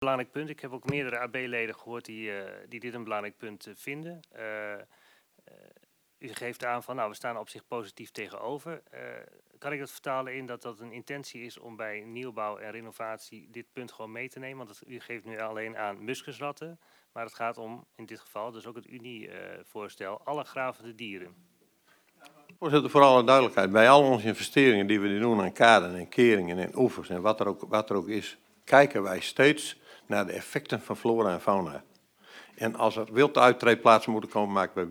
Belangrijk punt. Ik heb ook meerdere AB-leden gehoord die dit een belangrijk punt vinden. U geeft aan van, nou, we staan op zich positief tegenover. Kan ik dat vertalen in dat een intentie is om bij nieuwbouw en renovatie dit punt gewoon mee te nemen? Want u geeft nu alleen aan muskusratten, maar het gaat om, in dit geval, dus ook het Unie-voorstel, alle gravende dieren. Voorzitter, voor alle duidelijkheid, bij al onze investeringen die we doen aan kaden en keringen en oevers en wat er ook is, kijken wij steeds naar de effecten van flora en fauna. En als er wilduittreedplaatsen moeten komen, maken we